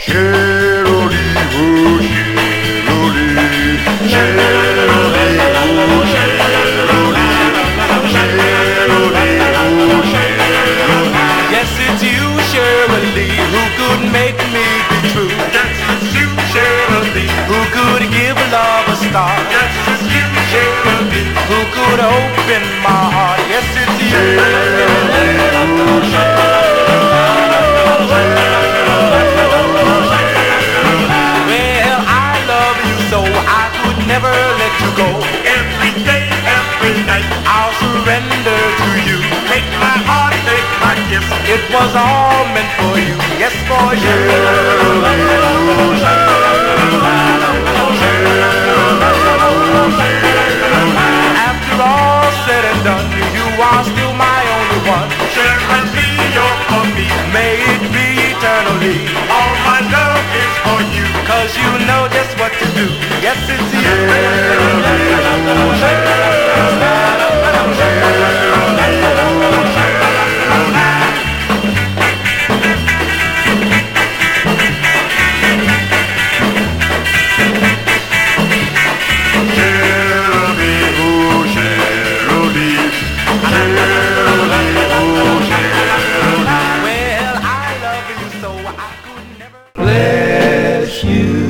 Yes, it's you, Shirley, who could make me be true. Yes, it's you, Shirley, who could give love a start. Yes, it's you, Shirley, who could open my heart. Yes, it's you. Well, I love you so I could never let you go. Every day, every night, I'll surrender to you. Take my heart, take my gifts. It was all meant for you. Yes, for you. After all said and done, you are still my only one. Shirley, you're for me. May it be eternally. All my love is for you. 'Cause you know just what to do. Yes, it's you. Well, I love you so I could never bless you.